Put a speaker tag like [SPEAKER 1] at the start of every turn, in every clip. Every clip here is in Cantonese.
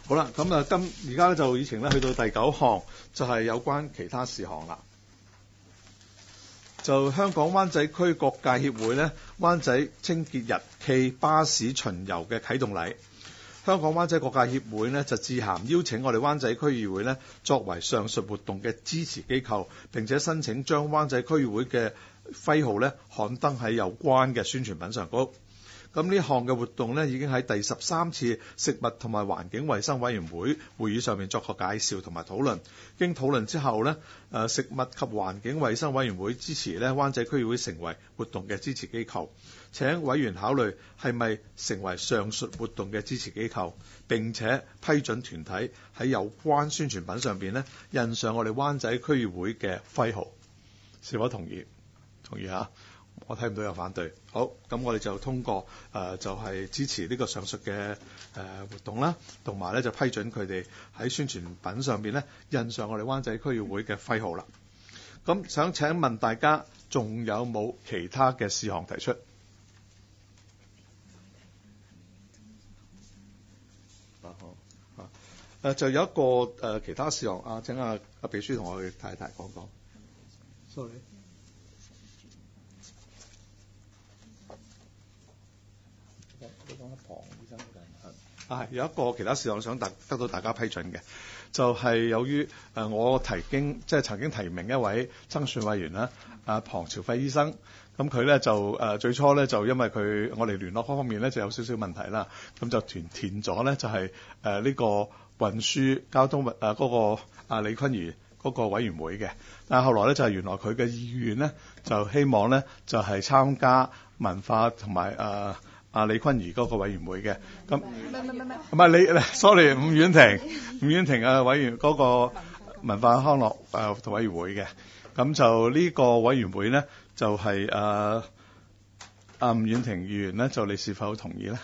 [SPEAKER 1] 好啦，咁啊，而家咧就議程咧去到第9項，就係有關其他事項啦。就香港灣仔區各界協會咧，灣仔清潔日暨巴士巡遊嘅啟動禮。香港灣仔各界協會呢，就致函邀請我哋灣仔區議會呢，作為上述活動嘅支持機構，並且申請將灣仔區議會嘅徽號呢刊登喺有關嘅宣傳品上高。咁呢項嘅活動呢，已經喺第13次食物同埋環境衛生委員會會議上面作過介紹同埋討論。經討論之後呢，食物及環境衛生委員會支持呢灣仔區議會成為活動嘅支持機構。請委員考慮係咪成為上述活動嘅支持機構，並且批准團體喺有關宣傳品上邊呢印上我哋灣仔區議會嘅徽號。是否同意？同意嚇。我睇唔到有反對。好，咁我哋就通過就係支持呢個上述嘅活動啦，同埋咧就批准佢哋喺宣傳品上邊咧印上我哋灣仔區議會嘅徽號啦。咁想請問大家仲有冇其他嘅事項提出？就有一個其他事項請阿秘書同我嘅太太講講。Sorry。有一個其他事項想得到大家批准嘅，就係由於我曾經提名一位增選委員啦，龐朝輝醫生。咁佢咧就最初咧就因為我哋聯絡方面咧就有少少問題啦，咁就填咗咧就係呢個運輸交通嗰個李坤儀嗰個委員會嘅。但係後來咧就係原來佢嘅意願咧就希望咧就係參加文化同埋李坤儀嗰個委員會嘅。咁唔係你 sorry 伍婉婷委員嗰個文化康樂同委員會嘅。咁就呢個委員會咧就係伍婉婷議員咧，就你是否同意咧？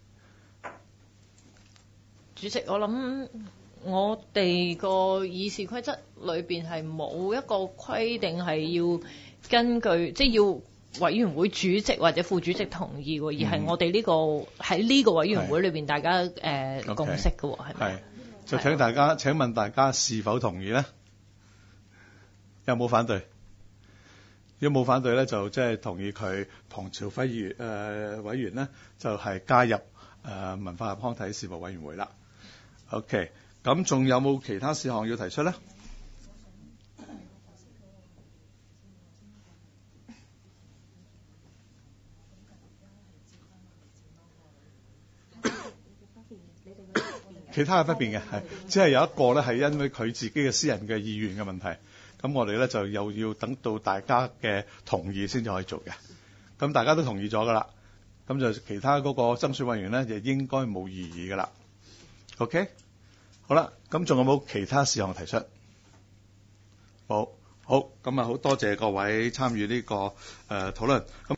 [SPEAKER 2] 主席，我諗我哋個議事規則裏邊係冇一個規定係要根據即係要委員會主席或者副主席同意喎，而係我哋呢個喺呢個委員會裏邊大家共識嘅喎，係咪？
[SPEAKER 1] 就請問大家是否同意咧？有冇反對？如果冇反對咧，就即係同意佢龐朝輝委員咧，就係加入文化及康體事務委員會啦。OK， 咁仲有冇其他事項要提出咧？其他係不變嘅，係只係有一個咧係因為佢自己嘅私人嘅意願嘅問題。咁我哋咧就又要等到大家嘅同意先至可以做嘅。咁大家都同意咗噶啦，咁就其他嗰個增選委員咧就應該冇異議噶啦。OK， 好啦，咁仲有冇其他事項提出？好，咁啊好多謝各位參與呢個討論。